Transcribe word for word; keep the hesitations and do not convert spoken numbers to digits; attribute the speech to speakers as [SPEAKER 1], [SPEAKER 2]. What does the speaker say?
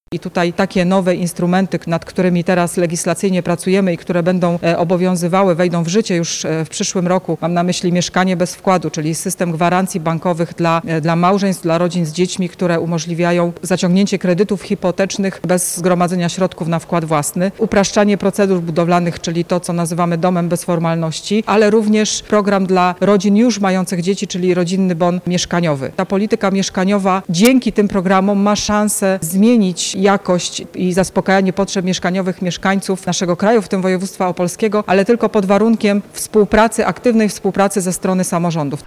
[SPEAKER 1] I tutaj takie nowe instrumenty, nad którymi teraz legislacyjnie pracujemy i które będą obowiązywały, wejdą w życie już w przyszłym roku. Mam na myśli mieszkanie bez wkładu, czyli system gwarancji bankowych dla, dla małżeństw, dla rodzin z dziećmi, które umożliwiają zaciągnięcie kredytów hipotecznych bez zgromadzenia środków na wkład własny. Upraszczanie procedur budowlanych, czyli to, co nazywamy domem bez formalności, ale również program dla rodzin już mających dzieci, czyli rodzinny bon mieszkaniowy. Ta polityka mieszkaniowa dzięki tym programom ma szansę zmienić jakość i zaspokajanie potrzeb mieszkaniowych mieszkańców naszego kraju, w tym województwa opolskiego, ale tylko pod warunkiem współpracy, aktywnej współpracy ze strony samorządów.